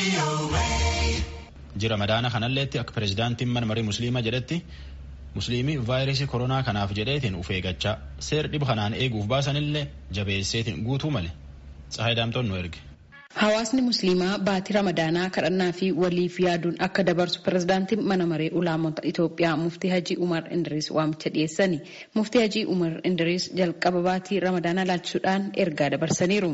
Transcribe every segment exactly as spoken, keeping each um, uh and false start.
Jira madaana kanalleetti akka pirezidaantiin mana marii musliimaa jedhetti musliimii vaayirasii koronaa kanaaf jedheetiin uf eeggachaa seer dhiba kanaan eeguuf baasanillee jabeesseetiin guutuu male Tsahaaydaamtoon nu erge. Hawaasni musliimaa baatii ramadaanaa kadhannaa fi waliif yaaduun akka dabarsu pirezidaantiin mana maree ulaamota Itoophiyaa muftii Hajii Umar Indiriis waamicha dhiyeessani. Muftii Hajii Umar Indiriis jalqaba baatii ramadaanaa laalchisuudhaan ergaa dabarsaniiru.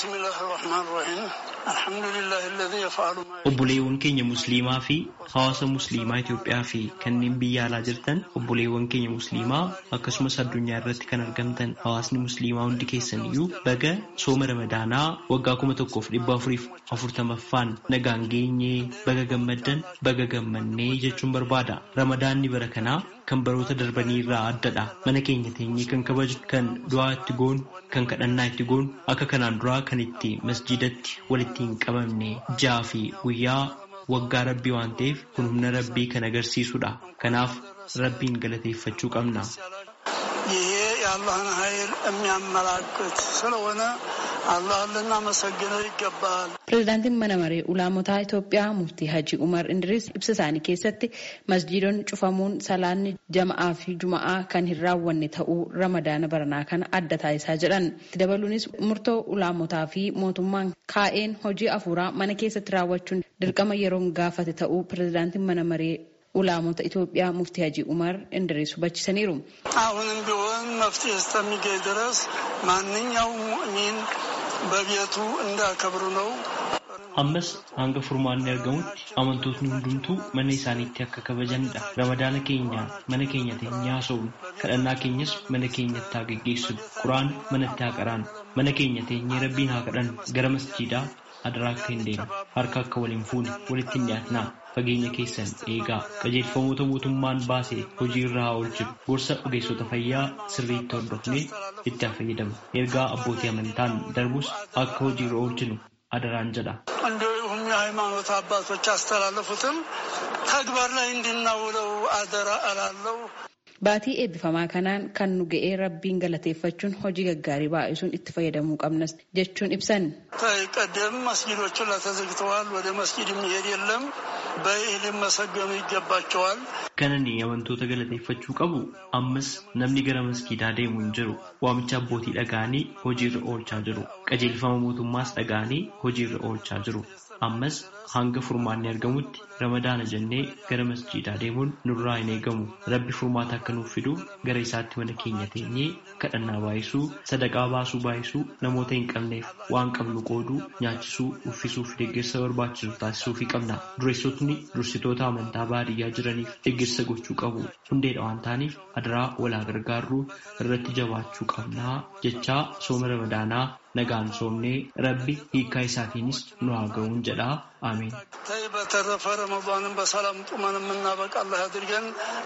Obboleewwan keenya musliimaa fi hawaasa musliimaa Itoophiyaa fi kanneen biyya alaa jirtan obboleewwan keenya musliimaa akkasumas addunyaa irratti kan argamtan hawaasni musliimaa hundi keessan iyyuu baga sooma ramadaanaa waggaa kuma tokkoof dhibba afuriif afurtamaffaan nagaan geenyee baga gammaddan baga gammannee jechuun barbaada. Ramadaanni bara kanaa kan baroota darbanii irraa addadha. Mana keenya teenyee kan kabaju, kan du'aa itti goonu, kan kadhannaa itti goonu, akka kanaan duraa kan itti masjidatti walitti hin qabamne jaa fi guyyaa waggaa rabbii waan ta'eef kun humna rabbii kan agarsiisudha. Kanaaf rabbiin galateeffachuu qabna. ይሄ የአላህን ኃይል የሚያመላክት ስለሆነ አላህን ልናመሰግነው ይገባል። Pirezidaantiin mana maree ulaamotaa Itoophiyaa muftii Hajii Umar Indiriis ibsa isaanii keessatti masjiidonni cufamuun salaanni jama'aa fi juma'aa kan hin raawwanne ta'uu ramadaana baranaa kana adda taasisaa jedhan. Itti dabaluunis murtoo ulaamotaa fi mootummaan kaa'een hojii afuuraa mana keessatti raawwachuun dirqama yeroon gaafate ta'uu pirezidaantiin mana maree ulaamota Itoophiyaa muftii Hajii Umar Indiriis hubachiisaniiru. አሁንም ቢሆን መፍትሄ እስከሚገኝ ድረስ ማንኛውም ሙእሚን በቤቱ እንዳከብሩ ነው። Ammas hanga furmaanni argamutti amantootni hundumtuu mana isaaniitti akka kabajanidha. Ramadaana keenya mana keenya teenyaa soomnu, kadhannaa keenyas mana keenyatti haa geggeessinu, Quraan manatti haa qaraanu, mana keenya teenyee rabbiin haa kadhannu, gara masjiidaa adaraa akka hin deemne, harka akka waliin fuune, walitti hin dhiyaatinaa, fageenya keessan eegaa, qajeelfamoota mootummaan baase hojii irra haa oolchinu, gorsa ogeessota fayyaa sirriitti hordofnee itti haa fayyadamnu, ergaa abbootii amantaan darbus akka hojii irra oolchinu adaraan jedha. እንዲሁም የሃይማኖት አባቶች አስተላለፉትም ተግባር ላይ እንድናውለው አደራ እላለሁ። Baatii eebbifamaa kanaan kan nu ga'ee rabbiin galateeffachuun hojii gaggaarii baay'isuun itti fayyadamuu qabnas jechuun ibsan. ቀደም መስጊዶቹ ተዘግተዋል። ወደ መስጊድ የሚሄድ የለም። በኢድ መሰገኑ ይገባቸዋል። Kanani amantoota galateeffachuu qabu ammas namni gara masgiidaa deemu hin jiru. Waamicha abbootii dhaga'anii hojiirra oolchaa jiru. Qajeelfama mootummaas dhaga'anii hojiirra oolchaa jiru. Ammas hanga furmaanni argamutti ramadaana jennee gara masjiidaa deemuun nurraa hin eegamu. Rabbi furmaata akka nuuf fidu gara isaatti mana keenya teenyee kadhannaa baay'isuu, sadaqaa baasuu baay'isuu, namoota hin qabneef waan qabnu qooduu, nyaachisuu, uffisuu fi deeggarsa barbaachisu taasisuu fi qabna. Dureessotni dursitoota amantaa baadiyyaa jiraniif deeggarsa gochuu qabu. Hundeedha waan ta'aniif adaraa walaa gargaarruu irratti jabaachuu qabnaa jechaa sooma ramadaanaa nagaan soomnee rabbi hiikaa isaatiinis nu haa ga'uun jedhaa. Amiin. በተረፈ ረመዳንን በሰላም ጡመን የምናበቃ አላህ ያድርገን።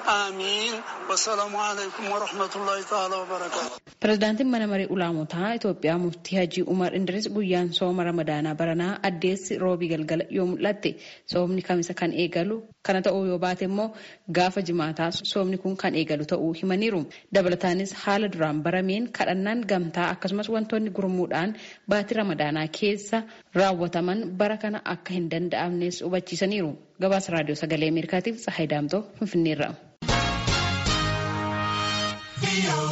አሚን። ወሰላሙ አለይኩም ወረሕመቱላሂ ተዓላ ወበረካቱ። Pirezidaantiin mana maree ulaamotaa Itoophiyaa muftii Hajii Umar Indiriis guyyaan sooma ramadaanaa baranaa addeessi roobii galgala yoo mul'atte soomni kamisa kan eegalu kana ta'uu yoo baate immoo gaafa jimaataa soomni kun kan eegalu ta'uu himaniiru. Dabalataanis haala duraan barameen kadhannaan gamtaa akkasumas wantoonni gurmuudhaan baatii ramadaanaa keessa raawwataman bara kana akka hin danda'amnes hubachiisaniiru. Gabaasa raadiyoo sagalee Ameerikaatiif Tsahaaydaamtoo Finfinneerraa.